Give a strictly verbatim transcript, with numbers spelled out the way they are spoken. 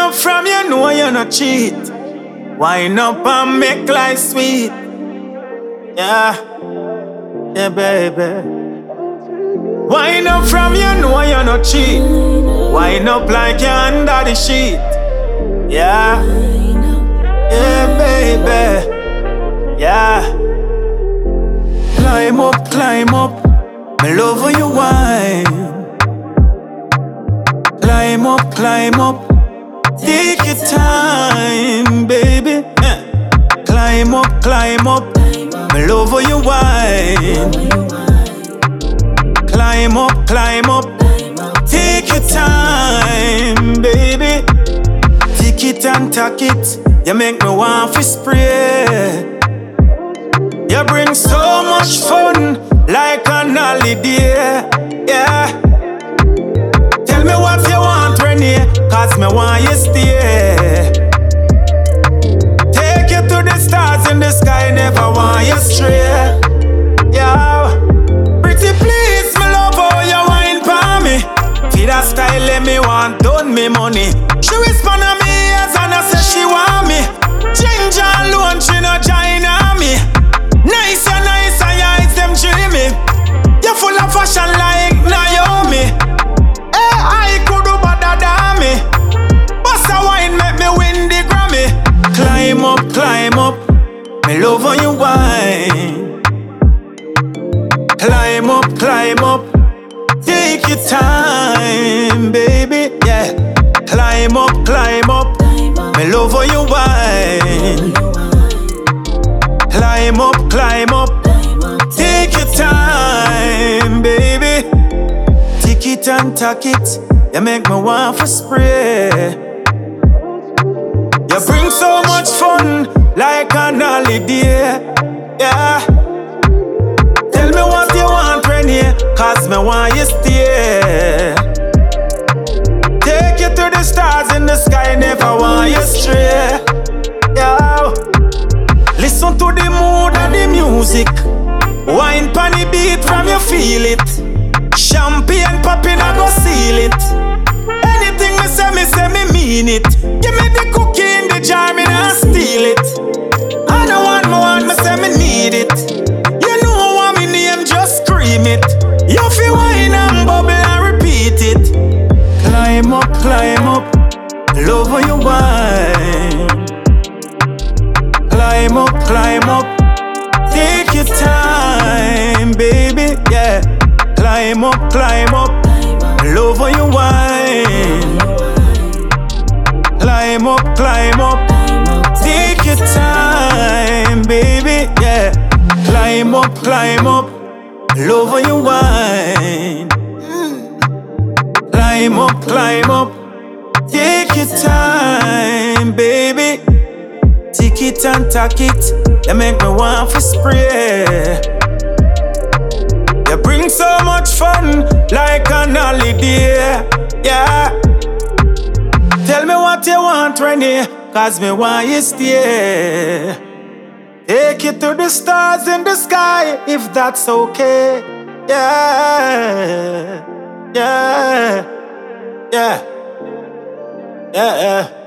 up from you know you're not cheat. Wine up and make life sweet. Yeah, yeah, baby. Wine up from you know you're not cheat. Wine up like you're under the sheet. Yeah, yeah, baby. Yeah. Climb up, climb up. Me love when you wine. Climb up, climb up. Take your time, baby. Yeah. Climb up, climb up. Me love when you wine. Climb up, climb up. Take your time, baby. Take it and tack it. You make me want to spray. You bring so much fun, like an holiday. Yeah. Tell me what you want, Renee, cause me want you stay. Take you to the stars in the sky, never want you stray. Yeah. Pretty please, me love how you wine for me. Feed that style, let me want, done me money. She whisper on me ears and I say she want me. Ginger alone, she no join on me. Nice and nice and your eyes them dreamy. You full of fashion like Naomi. Hey, I could do better than me. Bust a wine make me win the Grammy. Climb up, climb up. Me love when you wine. Climb up, climb up. Take your time, baby. Yeah. Climb up, climb up. Me love when you wine. Climb up, climb up. Take your time, baby. Tick it and tack it. You make me want to spray. You bring so much fun, like an holiday. Yeah. Tell me what you want, Renee, cause me want you stay. Take you to the stars in the sky, never want you stray. Yeah. Listen to the mood and the music. Wine pon the beat from you feel it. Champagne popping I go seal it. Anything me say, me say me mean it. Give me the cookie in the jar, me not steal it. I don't want more, want me say me need it. You know what me name, just scream it. You feel wine and bubble and repeat it. Climb up, climb up. Love when you wine. Climb up, climb up. Take your time, baby. Yeah. Climb up, climb up. Love when you wine. Climb up, climb up. Take your time, baby. Yeah. Climb up, climb up. Love when you wine. Climb up, climb up. Take your time, baby. Tick it and tack it. You make me want to spray. You bring so much fun, like an holiday. Yeah. Tell me what you want, Renee, cause me want you stay. Take you to the stars in the sky, if that's okay. Yeah. Yeah. Yeah. Yeah. Yeah.